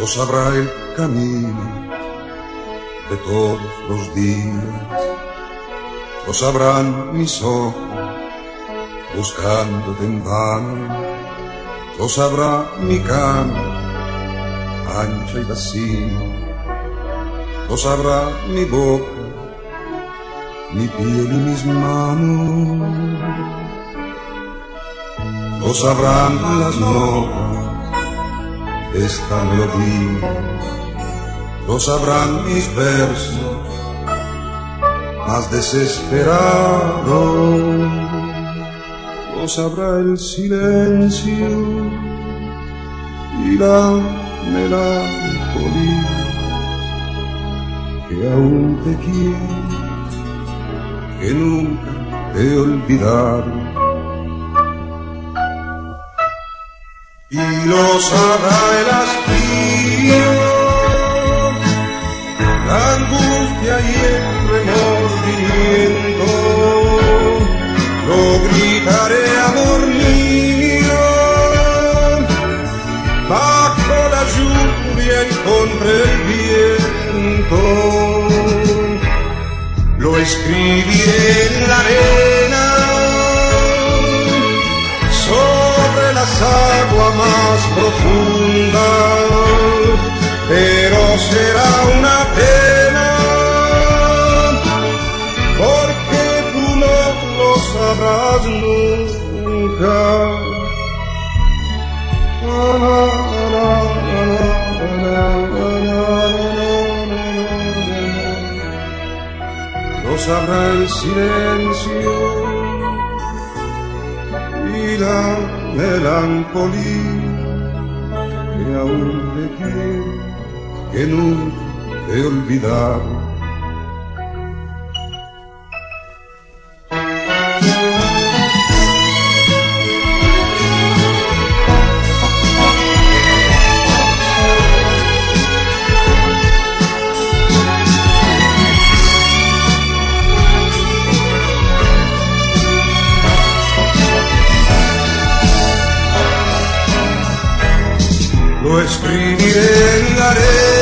sabrá el camino de todos los días, lo sabrán mis ojos buscándote en vano, lo sabrá mi cama ancha y vacía, lo sabrá mi boca, mi piel y mis manos, lo sabrán las notas de esta melodía, lo sabrán mis versos más desesperados, lo sabrá el silencio y la melancolía, que aún te quiero, que nunca te he olvidado. Y lo sabrá el hastío, la angustia y el remordimiento, lo gritaré, amor mío, bajo la lluvia y contra el viento, lo escribiré en la arena, sobre las aguas más profundas, pero será una pena, porque tú no lo sabrás nunca. Lo sabrá el silencio y la melancolía, que aún te quiero, que nunca te he olvidado. Lo escribiré en la arena,